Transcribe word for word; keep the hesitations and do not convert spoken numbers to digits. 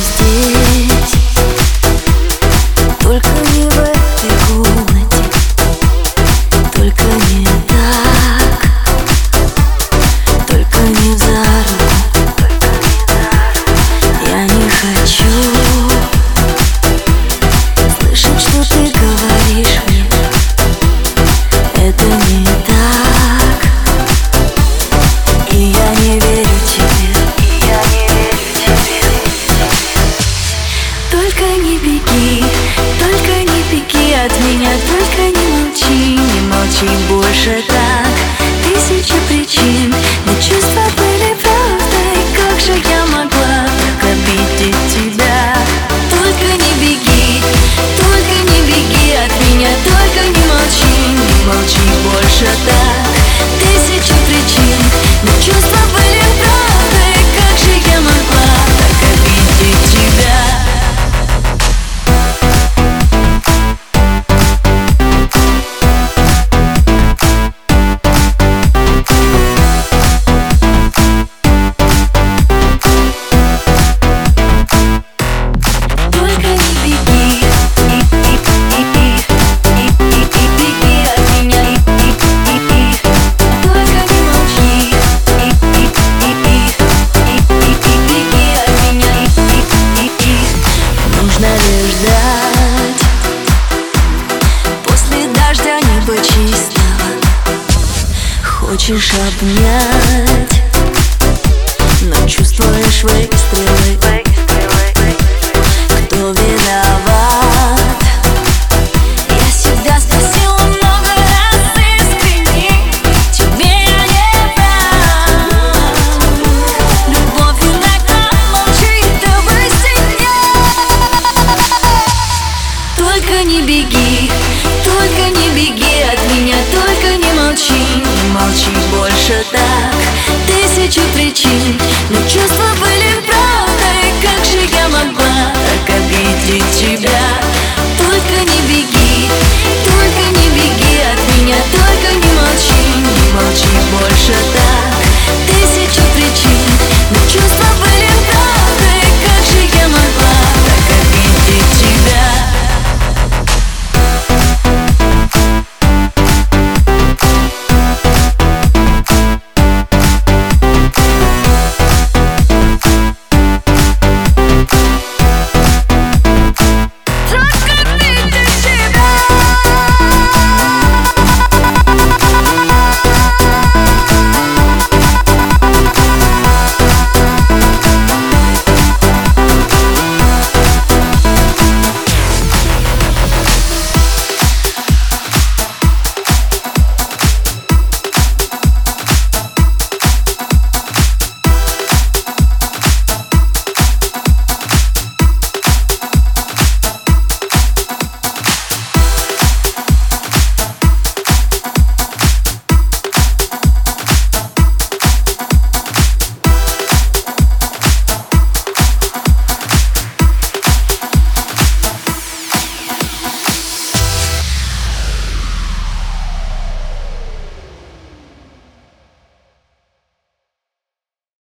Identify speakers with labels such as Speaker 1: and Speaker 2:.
Speaker 1: здесь, только не в этой комнате, только не так, только не за руку. Я не хочу слышать, что ты говоришь мне. Это не так, и я не верю тебе, и я не верю тебе. Только не беги, только не беги от меня, только не молчи, не молчи больше так. Тысячи причин, но чувства были правдой. Как же я могла так обидеть тебя? Только не беги, только не беги от меня, только не молчи, не молчи больше так. Тысячи причин, но чувства были правдой. Как же я могла так обидеть тебя? После дождя небо чистого хочешь обнять, но чувствуешь выстрелы. Кто виноват? Я себя спросила много раз искренне. Тебе я не прав. Любовь иногда молчит об истине. Только не беги, только не беги от меня, только не молчи, не молчи больше так. Тысячи причин, но чувства